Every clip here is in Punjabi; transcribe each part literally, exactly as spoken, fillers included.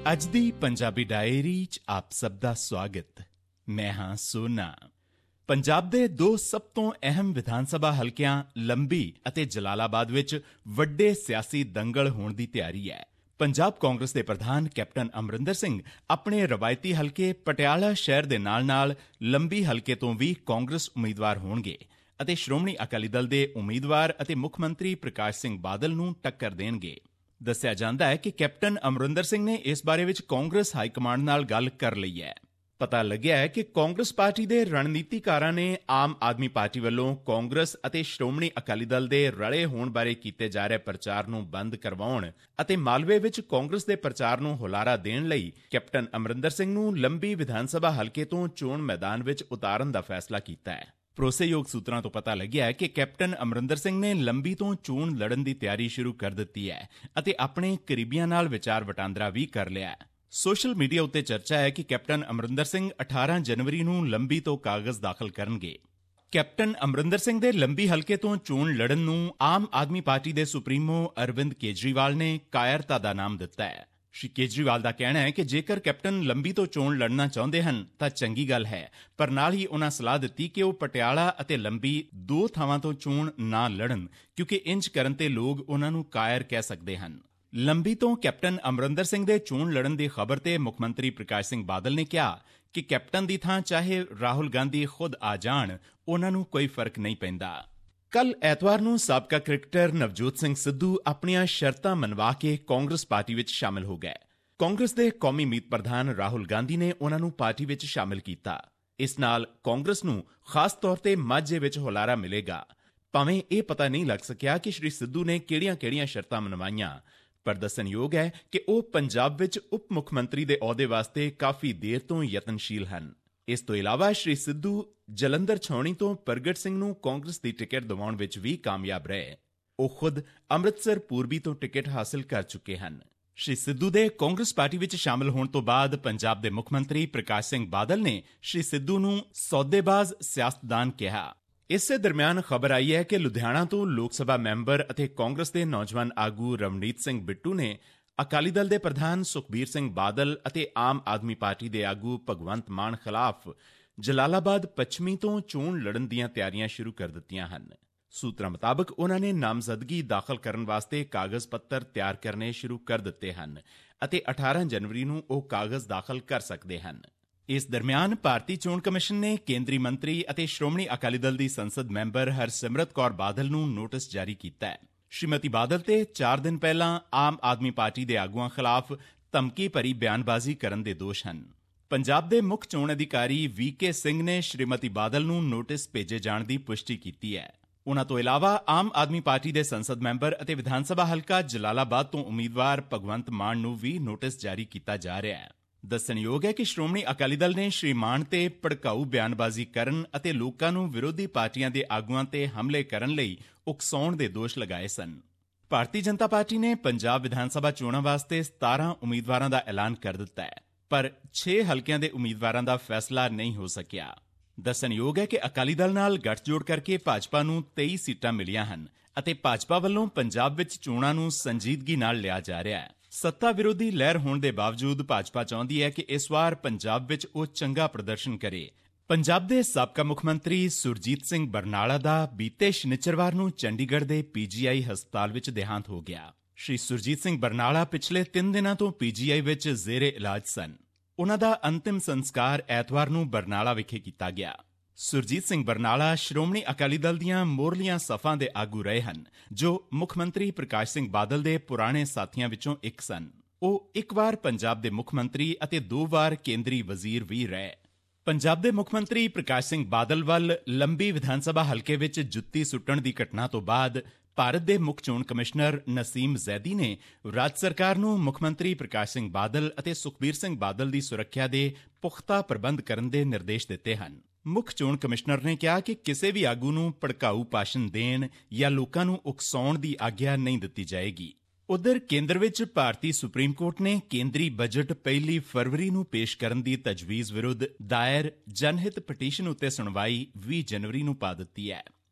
ਅੱਜ ਦੀ ਪੰਜਾਬੀ ਡਾਇਰੀ 'ਚ ਆਪ ਸਭ ਦਾ ਸਵਾਗਤ। ਮੈਂ ਹਾਂ ਸੋਨਾ। ਪੰਜਾਬ ਦੇ ਦੋ ਸਭ ਤੋਂ ਅਹਿਮ ਵਿਧਾਨ ਸਭਾ ਹਲਕਿਆਂ ਲੰਬੀ ਅਤੇ ਜਲਾਲਾਬਾਦ ਵਿੱਚ ਵੱਡੇ ਸਿਆਸੀ ਦੰਗਲ ਹੋਣ ਦੀ ਤਿਆਰੀ ਹੈ। ਪੰਜਾਬ ਕਾਂਗਰਸ ਦੇ ਪ੍ਰਧਾਨ ਕੈਪਟਨ ਅਮਰਿੰਦਰ ਸਿੰਘ ਆਪਣੇ ਰਵਾਇਤੀ ਹਲਕੇ ਪਟਿਆਲਾ ਸ਼ਹਿਰ ਦੇ ਨਾਲ-ਨਾਲ ਲੰਬੀ ਹਲਕੇ ਤੋਂ ਵੀ ਕਾਂਗਰਸ ਉਮੀਦਵਾਰ ਹੋਣਗੇ ਅਤੇ ਸ਼੍ਰੋਮਣੀ ਅਕਾਲੀ ਦਲ ਦੇ ਉਮੀਦਵਾਰ ਅਤੇ ਮੁੱਖ ਮੰਤਰੀ ਪ੍ਰਕਾਸ਼ ਸਿੰਘ ਬਾਦਲ ਨੂੰ ਟੱਕਰ ਦੇਣਗੇ। ਦੱਸਿਆ ਜਾਂਦਾ ਹੈ ਕਿ ਕੈਪਟਨ ਅਮਰਿੰਦਰ ਸਿੰਘ ਨੇ ਇਸ ਬਾਰੇ ਵਿੱਚ ਕਾਂਗਰਸ ਹਾਈ ਕਮਾਂਡ ਨਾਲ ਗੱਲ ਕਰ ਲਈ ਹੈ। ਪਤਾ ਲੱਗਿਆ ਹੈ ਕਿ ਕਾਂਗਰਸ ਪਾਰਟੀ ਦੇ ਰਣਨੀਤੀਕਾਰਾਂ ਨੇ ਆਮ ਆਦਮੀ ਪਾਰਟੀ ਵੱਲੋਂ ਕਾਂਗਰਸ ਅਤੇ ਸ਼੍ਰੋਮਣੀ ਅਕਾਲੀ ਦਲ ਦੇ ਰਲੇ ਹੋਣ ਬਾਰੇ ਕੀਤੇ ਜਾ ਰਹੇ ਪ੍ਰਚਾਰ ਨੂੰ ਬੰਦ ਕਰਵਾਉਣ ਅਤੇ ਮਾਲਵੇ ਵਿੱਚ ਕਾਂਗਰਸ ਦੇ ਪ੍ਰਚਾਰ ਨੂੰ ਹੁਲਾਰਾ ਦੇਣ ਲਈ ਕੈਪਟਨ ਅਮਰਿੰਦਰ ਸਿੰਘ ਨੂੰ ਲੰਬੀ ਵਿਧਾਨ ਸਭਾ ਹਲਕੇ ਤੋਂ ਚੋਣ ਮੈਦਾਨ ਵਿੱਚ ਉਤਾਰਨ ਦਾ ਫੈਸਲਾ ਕੀਤਾ ਹੈ। ਭਰੋਸੇਯੋਗ ਸੂਤਰਾਂ ਤੋਂ ਪਤਾ ਲੱਗਿਆ ਹੈ ਕਿ ਕੈਪਟਨ ਅਮਰਿੰਦਰ ਸਿੰਘ ਨੇ ਲੰਬੀ ਤੋਂ ਚੋਣ ਲੜਨ ਦੀ ਤਿਆਰੀ ਸ਼ੁਰੂ ਕਰ ਦਿੱਤੀ ਹੈ ਅਤੇ ਆਪਣੇ ਕਰੀਬੀਆਂ ਨਾਲ ਵਿਚਾਰ ਵਟਾਂਦਰਾ ਵੀ ਕਰ ਲਿਆ ਹੈ। ਸੋਸ਼ਲ ਮੀਡੀਆ ਉੱਤੇ ਚਰਚਾ ਹੈ ਕਿ ਕੈਪਟਨ ਅਮਰਿੰਦਰ ਸਿੰਘ ਅਠਾਰਾਂ ਜਨਵਰੀ ਨੂੰ ਲੰਬੀ ਤੋਂ ਕਾਗਜ਼ ਦਾਖਲ ਕਰਨਗੇ। ਕੈਪਟਨ ਅਮਰਿੰਦਰ ਸਿੰਘ ਦੇ ਲੰਬੀ ਹਲਕੇ ਤੋਂ ਚੋਣ ਲੜਨ ਨੂੰ ਆਮ ਆਦਮੀ ਪਾਰਟੀ ਦੇ ਸੁਪਰੀਮੋ ਅਰਵਿੰਦ ਕੇਜਰੀਵਾਲ ਨੇ ਕਾਇਰਤਾ ਦਾ ਨਾਮ ਦਿੱਤਾ ਹੈ। ਸ਼੍ਰੀ ਕੇਜਰੀਵਾਲ ਦਾ ਕਹਿਣਾ ਹੈ ਕਿ ਜੇਕਰ ਕੈਪਟਨ ਲੰਬੀ ਤੋਂ ਚੋਣ ਲੜਨਾ ਚਾਹੁੰਦੇ ਹਨ ਤਾਂ ਚੰਗੀ ਗੱਲ ਹੈ, ਪਰ ਨਾਲ ਹੀ ਉਨ੍ਹਾਂ ਸਲਾਹ ਦਿੱਤੀ ਕਿ ਉਹ ਪਟਿਆਲਾ ਅਤੇ ਲੰਬੀ ਦੋ ਥਾਵਾਂ ਤੋਂ ਚੋਣ ਨਾ ਲੜਨ, ਕਿਉਂਕਿ ਇੰਜ ਕਰਨ ਤੇ ਲੋਕ ਉਨ੍ਹਾਂ ਨੂੰ ਕਾਇਰ ਕਹਿ ਸਕਦੇ ਹਨ। ਲੰਬੀ ਤੋਂ ਕੈਪਟਨ ਅਮਰਿੰਦਰ ਸਿੰਘ ਦੇ ਚੋਣ ਲੜਨ ਦੀ ਖਬਰ ਤੇ ਮੁੱਖ ਮੰਤਰੀ ਪ੍ਰਕਾਸ਼ ਸਿੰਘ ਬਾਦਲ ਨੇ ਕਿਹਾ ਕਿ ਕੈਪਟਨ ਦੀ ਥਾਂ ਚਾਹੇ ਰਾਹੁਲ ਗਾਂਧੀ ਖੁਦ ਆ ਜਾਣ, ਉਨ੍ਹਾਂ ਨੂੰ ਕੋਈ ਫਰਕ ਨਹੀਂ ਪੈਂਦਾ। ਕੱਲ ਐਤਵਾਰ ਨੂੰ ਸਾਬਕਾ ਕ੍ਰਿਕਟਰ ਨਵਜੋਤ ਸਿੰਘ ਸਿੱਧੂ ਆਪਣੀਆਂ ਸ਼ਰਤਾਂ ਮਨਵਾ ਕੇ ਕਾਂਗਰਸ ਪਾਰਟੀ ਵਿੱਚ ਸ਼ਾਮਲ ਹੋ ਗਏ। ਕਾਂਗਰਸ ਦੇ ਕੌਮੀ ਮੀਤ ਪ੍ਰਧਾਨ ਰਾਹੁਲ ਗਾਂਧੀ ਨੇ ਉਨ੍ਹਾਂ ਨੂੰ ਪਾਰਟੀ ਵਿੱਚ ਸ਼ਾਮਲ ਕੀਤਾ। ਇਸ ਨਾਲ ਕਾਂਗਰਸ ਨੂੰ ਖਾਸ ਤੌਰ ਤੇ ਮਾਝੇ ਵਿੱਚ ਹੁਲਾਰਾ ਮਿਲੇਗਾ। ਭਾਵੇਂ ਇਹ ਪਤਾ ਨਹੀਂ ਲੱਗ ਸਕਿਆ ਕਿ ਸ਼੍ਰੀ ਸਿੱਧੂ ਨੇ ਕਿਹੜੀਆਂ-ਕਿਹੜੀਆਂ ਸ਼ਰਤਾਂ ਮਨਵਾਈਆਂ, ਪਰ ਦੱਸਣਯੋਗ ਹੈ ਕਿ ਉਹ ਪੰਜਾਬ ਵਿੱਚ ਉਪ ਮੁੱਖ ਮੰਤਰੀ ਦੇ ਅਹੁਦੇ ਵਾਸਤੇ ਕਾਫੀ ਦੇਰ ਤੋਂ ਯਤਨਸ਼ੀਲ ਹਨ। ਇਸ ਤੋਂ ਇਲਾਵਾ ਸ਼੍ਰੀ ਸਿੱਧੂ ਜਲੰਧਰ ਛਾਉਣੀ ਤੋਂ ਪ੍ਰਗਟ ਸਿੰਘ ਨੂੰ ਕਾਂਗਰਸ ਦੀ ਟਿਕਟ ਦਿਵਾਉਣ ਵਿੱਚ ਵੀ ਕਾਮਯਾਬ ਰਹੇ। ਉਹ ਖੁਦ ਅੰਮ੍ਰਿਤਸਰ ਪੂਰਬੀ ਤੋਂ ਟਿਕਟ ਹਾਸਲ ਕਰ ਚੁੱਕੇ ਹਨ। ਸ਼੍ਰੀ ਸਿੱਧੂ ਦੇ ਕਾਂਗਰਸ ਪਾਰਟੀ ਵਿੱਚ ਸ਼ਾਮਲ ਹੋਣ ਤੋਂ ਬਾਅਦ ਪੰਜਾਬ ਦੇ ਮੁੱਖ ਮੰਤਰੀ ਪ੍ਰਕਾਸ਼ ਸਿੰਘ ਬਾਦਲ ਨੇ ਸ਼੍ਰੀ ਸਿੱਧੂ ਨੂੰ ਸੌਦੇਬਾਜ਼ ਸਿਆਸਤਦਾਨ ਕਿਹਾ। ਇਸੇ ਦਰਮਿਆਨ ਖਬਰ ਆਈ ਹੈ ਕਿ ਲੁਧਿਆਣਾ ਤੋਂ ਲੋਕ ਸਭਾ ਮੈਂਬਰ ਅਤੇ ਕਾਂਗਰਸ ਦੇ ਨੌਜਵਾਨ ਆਗੂ ਰਵਨੀਤ ਸਿੰਘ ਬਿੱਟੂ ਨੇ ਅਕਾਲੀ ਦਲ ਦੇ ਪ੍ਰਧਾਨ ਸੁਖਬੀਰ ਸਿੰਘ ਬਾਦਲ ਅਤੇ ਆਮ ਆਦਮੀ ਪਾਰਟੀ ਦੇ ਆਗੂ ਭਗਵੰਤ ਮਾਨ ਖਿਲਾਫ ਜਲਾਲਾਬਾਦ ਪੱਛਮੀ ਤੋਂ ਚੋਣ ਲੜਨ ਦੀਆਂ ਤਿਆਰੀਆਂ ਸ਼ੁਰੂ ਕਰ ਦਿੱਤੀਆਂ ਹਨ। ਸੂਤਰਾਂ ਮੁਤਾਬਕ ਉਨ੍ਹਾਂ ਨੇ ਨਾਮਜ਼ਦਗੀ ਦਾਖਲ ਕਰਨ ਵਾਸਤੇ ਕਾਗਜ਼ ਪੱਤਰ ਤਿਆਰ ਕਰਨੇ ਸ਼ੁਰੂ ਕਰ ਦਿੱਤੇ ਹਨ ਅਤੇ ਅਠਾਰਾਂ ਜਨਵਰੀ ਨੂੰ ਉਹ ਕਾਗਜ਼ ਦਾਖਲ ਕਰ ਸਕਦੇ ਹਨ। ਇਸ ਦਰਮਿਆਨ ਭਾਰਤੀ ਚੋਣ ਕਮਿਸ਼ਨ ਨੇ ਕੇਂਦਰੀ ਮੰਤਰੀ ਅਤੇ ਸ਼੍ਰੋਮਣੀ ਅਕਾਲੀ ਦਲ ਦੀ ਸੰਸਦ ਮੈਂਬਰ ਹਰਸਿਮਰਤ ਕੌਰ ਬਾਦਲ ਨੂੰ ਨੋਟਿਸ ਜਾਰੀ ਕੀਤਾ ਹੈ। ਸ਼੍ਰੀਮਤੀ ਬਾਦਲ ਤੇ ਚਾਰ ਦਿਨ ਪਹਿਲਾਂ ਆਮ ਆਦਮੀ ਪਾਰਟੀ ਦੇ ਆਗੂਆਂ ਖਿਲਾਫ ਧਮਕੀ ਭਰੀ ਬਿਆਨਬਾਜ਼ੀ ਕਰਨ ਦੇ ਦੋਸ਼ ਹਨ। ਪੰਜਾਬ ਦੇ ਮੁੱਖ ਚੋਣ ਅਧਿਕਾਰੀ ਵੀ ਕੇ ਸਿੰਘ ਨੇ ਸ਼੍ਰੀਮਤੀ ਬਾਦਲ ਨੂੰ ਨੋਟਿਸ ਭੇਜੇ ਜਾਣ ਦੀ ਪੁਸ਼ਟੀ ਕੀਤੀ ਹੈ। ਉਨ੍ਹਾਂ ਤੋਂ ਇਲਾਵਾ ਆਮ ਆਦਮੀ ਪਾਰਟੀ ਦੇ ਸੰਸਦ ਮੈਂਬਰ ਅਤੇ ਵਿਧਾਨ ਸਭਾ ਹਲਕਾ ਜਲਾਲਾਬਾਦ ਤੋਂ ਉਮੀਦਵਾਰ ਭਗਵੰਤ ਮਾਨ ਨੂੰ ਵੀ ਨੋਟਿਸ ਜਾਰੀ ਕੀਤਾ ਜਾ ਰਿਹਾ ਹੈ। ਦੱਸਣਯੋਗ ਹੈ ਕਿ ਸ਼੍ਰੋਮਣੀ ਅਕਾਲੀ ਦਲ ਨੇ ਸ਼੍ਰੀ ਮਾਨ ਤੇ ਭੜਕਾਊ ਬਿਆਨਬਾਜ਼ੀ ਕਰਨ ਅਤੇ ਲੋਕਾਂ ਨੂੰ ਵਿਰੋਧੀ ਪਾਰਟੀਆਂ ਦੇ ਆਗੂਆਂ ਤੇ ਹਮਲੇ ਕਰਨ ਲਈ ਉਕਸਾਉਣ ਦੇ ਦੋਸ਼ ਲਗਾਏ ਸਨ। ਭਾਰਤੀ ਜਨਤਾ ਪਾਰਟੀ ਨੇ ਪੰਜਾਬ ਵਿਧਾਨ ਸਭਾ ਚੋਣਾਂ ਵਾਸਤੇ ਸਤਾਰਾਂ ਉਮੀਦਵਾਰਾਂ ਦਾ ਐਲਾਨ ਕਰ ਦਿੱਤਾ ਹੈ, ਪਰ ਛੇ ਹਲਕਿਆਂ ਦੇ ਉਮੀਦਵਾਰਾਂ ਦਾ ਫੈਸਲਾ ਨਹੀਂ ਹੋ ਸਕਿਆ। ਦੱਸਣਯੋਗ ਹੈ ਕਿ ਅਕਾਲੀ ਦਲ ਨਾਲ ਗੱਠਜੋੜ ਕਰਕੇ ਭਾਜਪਾ ਨੂੰ ਤੇਈ ਸੀਟਾਂ ਮਿਲੀਆਂ ਹਨ ਅਤੇ ਭਾਜਪਾ ਵੱਲੋਂ ਪੰਜਾਬ ਵਿੱਚ ਚੋਣਾਂ ਨੂੰ ਸੰਜੀਦਗੀ ਨਾਲ ਲਿਆ ਜਾ ਰਿਹਾ ਹੈ। ਸੱਤਾ ਵਿਰੋਧੀ ਲਹਿਰ ਹੋਣ ਦੇ ਬਾਵਜੂਦ ਭਾਜਪਾ ਚਾਹੁੰਦੀ ਹੈ ਕਿ ਇਸ ਵਾਰ ਪੰਜਾਬ ਵਿੱਚ ਉਹ ਚੰਗਾ ਪ੍ਰਦਰਸ਼ਨ ਕਰੇ। ਪੰਜਾਬ ਦੇ ਸਾਬਕਾ ਮੁੱਖ ਮੰਤਰੀ ਸੁਰਜੀਤ ਸਿੰਘ ਬਰਨਾਲਾ ਦਾ ਬੀਤੇ ਸ਼ਨਿਚਰਵਾਰ ਨੂੰ ਚੰਡੀਗੜ੍ਹ ਦੇ ਪੀ ਜੀ ਆਈ ਹਸਪਤਾਲ ਵਿੱਚ ਦੇਹਾਂਤ ਹੋ ਗਿਆ। ਸ਼੍ਰੀ ਸੁਰਜੀਤ ਸਿੰਘ ਬਰਨਾਲਾ ਪਿਛਲੇ ਤਿੰਨ ਦਿਨਾਂ ਤੋਂ ਪੀ ਜੀ ਆਈ ਵਿੱਚ ਜ਼ੇਰੇ ਇਲਾਜ ਸਨ। ਉਨ੍ਹਾਂ ਦਾ ਅੰਤਿਮ ਸੰਸਕਾਰ ਐਤਵਾਰ ਨੂੰ ਬਰਨਾਲਾ ਵਿਖੇ ਕੀਤਾ ਗਿਆ। ਸੁਰਜੀਤ ਸਿੰਘ ਬਰਨਾਲਾ ਸ਼੍ਰੋਮਣੀ ਅਕਾਲੀ ਦਲ ਦੀਆਂ ਮੋਹਰਲੀਆਂ ਸਫ਼ਾਂ ਦੇ ਆਗੂ ਰਹੇ ਹਨ, ਜੋ ਮੁੱਖ ਮੰਤਰੀ ਪ੍ਰਕਾਸ਼ ਸਿੰਘ ਬਾਦਲ ਦੇ ਪੁਰਾਣੇ ਸਾਥੀਆਂ ਵਿੱਚੋਂ ਇੱਕ ਸਨ। ਉਹ ਇੱਕ ਵਾਰ ਪੰਜਾਬ ਦੇ ਮੁੱਖ ਮੰਤਰੀ ਅਤੇ ਦੋ ਵਾਰ ਕੇਂਦਰੀ ਵਜ਼ੀਰ ਵੀ ਰਹੇ। ਪੰਜਾਬ ਦੇ ਮੁੱਖ ਮੰਤਰੀ ਪ੍ਰਕਾਸ਼ ਸਿੰਘ ਬਾਦਲ ਵੱਲ ਲੰਬੀ ਵਿਧਾਨ ਸਭਾ ਹਲਕੇ ਵਿੱਚ ਜੁੱਤੀ ਸੁੱਟਣ ਦੀ ਘਟਨਾ ਤੋਂ ਬਾਅਦ ਭਾਰਤ ਦੇ ਮੁੱਖ ਚੋਣ ਕਮਿਸ਼ਨਰ ਨਸੀਮ ਜ਼ੈਦੀ ਨੇ ਰਾਜ ਸਰਕਾਰ ਨੂੰ ਮੁੱਖ ਮੰਤਰੀ ਪ੍ਰਕਾਸ਼ ਸਿੰਘ ਬਾਦਲ ਅਤੇ ਸੁਖਬੀਰ ਸਿੰਘ ਬਾਦਲ ਦੀ ਸੁਰੱਖਿਆ ਦੇ ਪੁਖਤਾ ਪ੍ਰਬੰਧ ਕਰਨ ਦੇ ਨਿਰਦੇਸ਼ ਦਿੱਤੇ ਹਨ। ਮੁੱਖ ਚੋਣ ਕਮਿਸ਼ਨਰ ਨੇ ਕਿਹਾ ਕਿ ਕਿਸੇ ਵੀ ਆਗੂ ਨੂੰ ਭੜਕਾਊ ਭਾਸ਼ਣ ਦੇਣ ਜਾਂ ਲੋਕਾਂ ਨੂੰ ਉਕਸਾਉਣ ਦੀ ਆਗਿਆ ਨਹੀਂ ਦਿੱਤੀ ਜਾਏਗੀ। ਉਧਰ ਕੇਂਦਰ ਵਿੱਚ ਭਾਰਤੀ ਸੁਪਰੀਮ ਕੋਰਟ ਨੇ ਕੇਂਦਰੀ ਬਜਟ ਪਹਿਲੀ ਫਰਵਰੀ ਨੂੰ ਪੇਸ਼ ਕਰਨ ਦੀ ਤਜਵੀਜ਼ ਵਿਰੁੱਧ ਦਾਇਰ ਜਨਹਿਤ ਪਟੀਸ਼ਨ ਉੱਤੇ ਸੁਣਵਾਈ ਵੀਹ ਜਨਵਰੀ ਨੂੰ ਪਾ ਦਿੱਤੀ ਹੈ।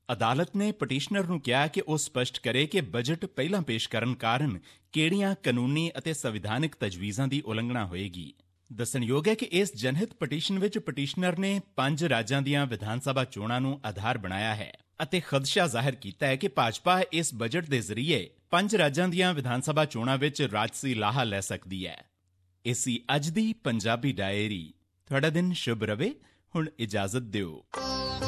ਅਦਾਲਤ ਨੇ ਪਟੀਸ਼ਨਰ ਨੂੰ ਕਿਹਾ ਕਿ ਉਹ ਸਪਸ਼ਟ ਕਰੇ ਕਿ ਬਜਟ ਪਹਿਲਾਂ ਪੇਸ਼ ਕਰਨ ਕਾਰਨ ਕਿਹੜੀਆਂ ਕਾਨੂੰਨੀ ਅਤੇ ਸੰਵਿਧਾਨਿਕ ਤਜਵੀਜ਼ਾਂ ਦੀ ਉਲੰਘਣਾ ਹੋਏਗੀ। ਦੱਸਣਯੋਗ ਹੈ ਕਿ ਇਸ ਜਨਹਿਤ ਪਟੀਸ਼ਨ ਵਿੱਚ ਪਟੀਸ਼ਨਰ ਨੇ ਪੰਜ ਰਾਜਾਂ ਦੀਆਂ ਵਿਧਾਨ ਸਭਾ ਚੋਣਾਂ ਨੂੰ ਆਧਾਰ ਬਣਾਇਆ ਹੈ ਅਤੇ ਖਦਸ਼ਾ ਜ਼ਾਹਿਰ ਕੀਤਾ ਹੈ ਕਿ ਭਾਜਪਾ ਇਸ ਬਜਟ ਦੇ ਜ਼ਰੀਏ ਪੰਜ ਰਾਜਾਂ ਦੀਆਂ ਵਿਧਾਨ ਸਭਾ ਚੋਣਾਂ ਵਿੱਚ ਰਾਜਸੀ ਲਾਹਾ ਲੈ ਸਕਦੀ ਹੈ। ਇਹ ਸੀ ਅੱਜ ਦੀ ਪੰਜਾਬੀ ਡਾਇਰੀ। ਤੁਹਾਡਾ ਦਿਨ ਸ਼ੁਭ ਰਵੇ। ਹੁਣ ਇਜਾਜ਼ਤ ਦਿਓ।